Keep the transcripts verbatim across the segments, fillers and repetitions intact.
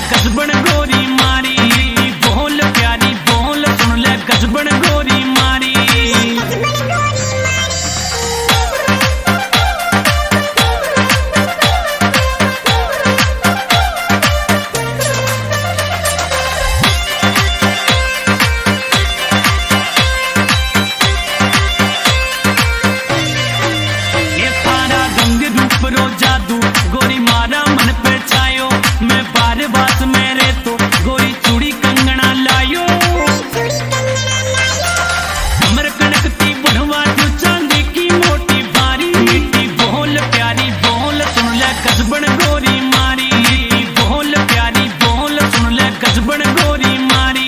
कसबन गोरी मारी, बोल प्यारी बोल सुन ले कसबन गोरी मारी। ये थारा रंग रूप रो जादू गोरी मारा मन पे छायो, मैं बार बात मेरे तो गोरी चूड़ी कंगना लायो। कमर कनकती बढ़वा तू चांदी की मोटी बारी, मीठी बोल प्यारी बोल सुन ले कसबन गोरी मारी, बोल प्यारी बोल सुन ले कसबन गोरी मारी।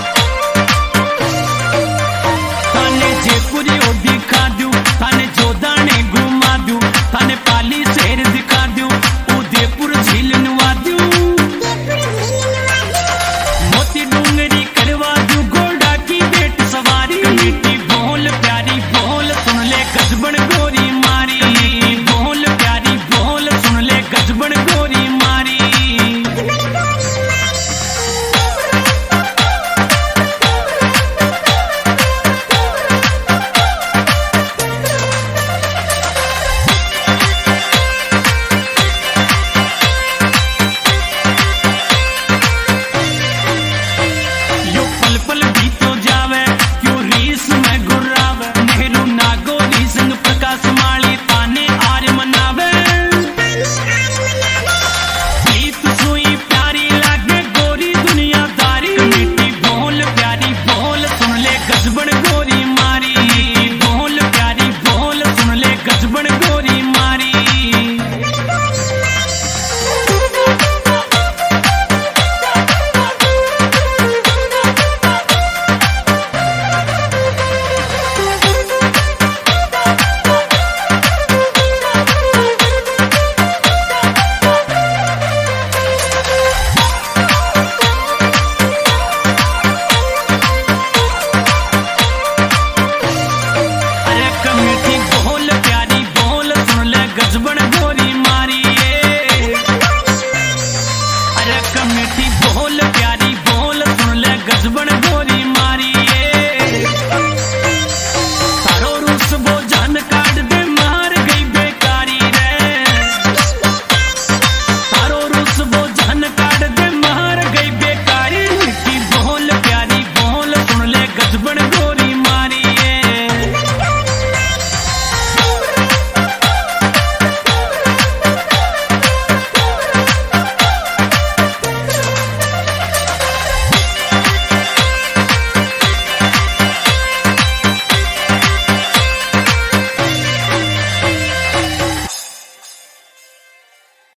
थाने जयपुरी ओ दिखा दूं, थाने जोधा